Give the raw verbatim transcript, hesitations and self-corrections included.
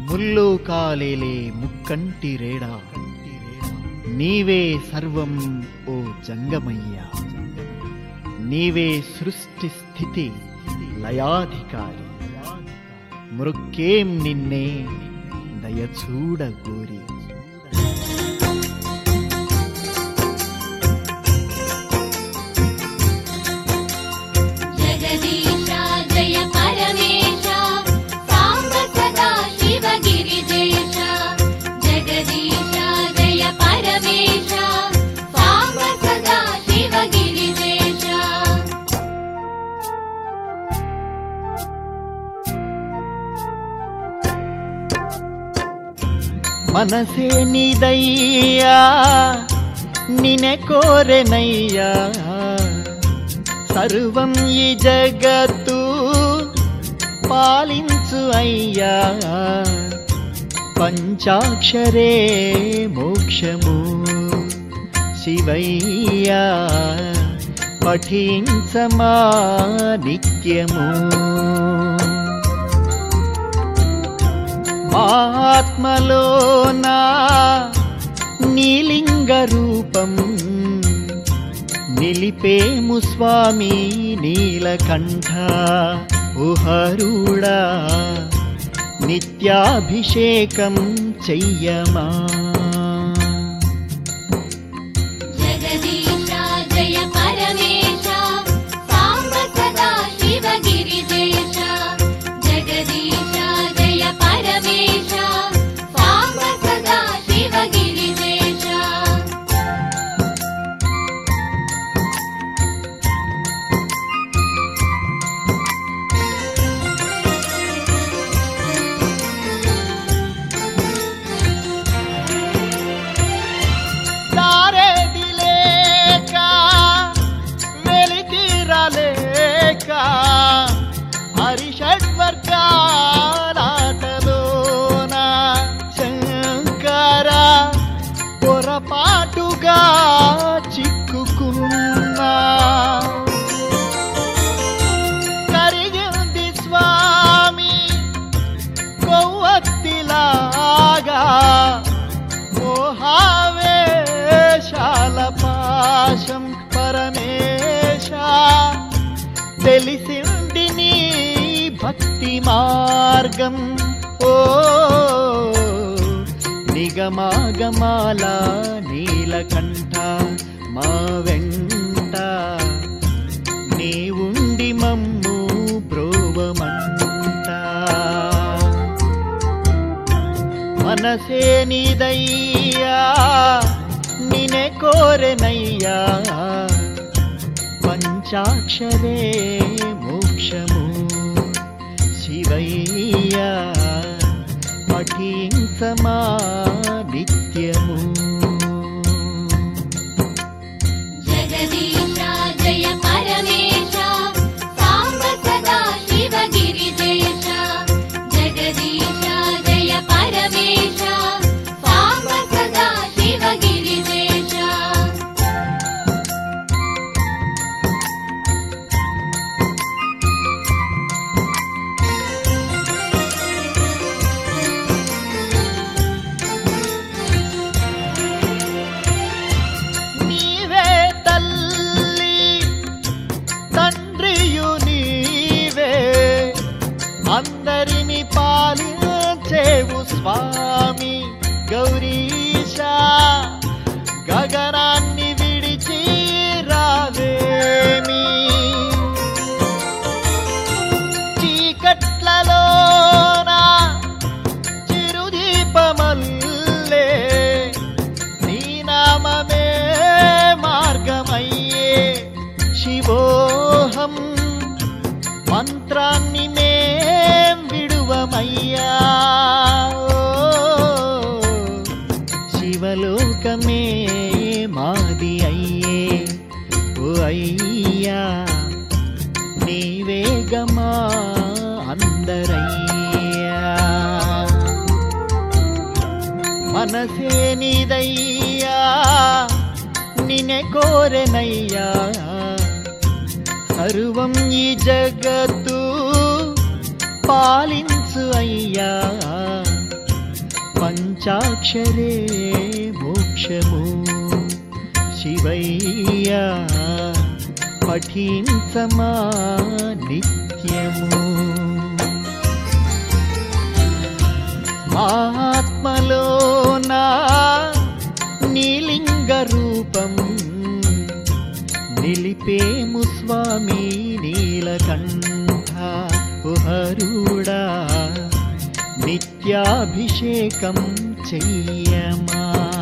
ముల్లోకాలేలే ముక్కంటి రేడా నీవే సర్వం ఓ జంగమయ్యా. నీవే సృష్టి స్థితి లయాధికారి. మృక్కేం నిన్నే దయచూడగోరి. మనసే నీదయ్యా నినే కోరెనయ్యా. సర్వం ఈ జగత్తు పాలించు అయ్యా. పంచాక్షరే మోక్షము శివయ్యా. పఠించమా నిత్యము. ఆత్మలోనా నీలింగ రూపం నిలిపేము స్వామి నీలకంఠ. ఉహరుడా నిత్యాభిషేకం చెయ్యమా. హరిషడ్వర్గాలాటలోన శంకర పొరపాటుగా చిక్కుకున్నా. కరిగింది స్వామి కొవ్వొత్తిలాగా. మోహావేశాల పాశం పరమేశ. తెలిసింది నీ భక్తి మార్గం. ఓ నిగమాగమాల నీలకంఠ మా వెంట. నీవుండి మమ్ము బ్రోవమంట. మనసే నీదయ్యా నినే కోరెనయ్యా. పంచాక్షరే మోక్షము శివయ్యా. పఠించమా నిత్యము. అందరిని పాలించేవు స్వామి గౌరీశా. గగనాన్ని విడిచి రావేమి. చీకట్లలోన చిరుదీపమల్లే నీ నామమే మార్గమయ్యే. శివోహం మంత్రాన్ని మేం విడువమయ్యా. శివలోకమే మాది అయ్యే. ఓ అయ్యా నీవేగమా అందరయ్యా. మనసే నీదయ్యా నినే కోరెనయ్యా. సర్వం ఈ జగత్తు పాలించు అయ్యా. పంచాక్షరే మోక్షము శివయ్యా పఠించమా నిత్యము. ఆత్మలోనా నీలింగ రూపం నిలిపేము స్వామి నీలకంఠ హరుడా నిత్యాభిషేకం చెయ్యమా.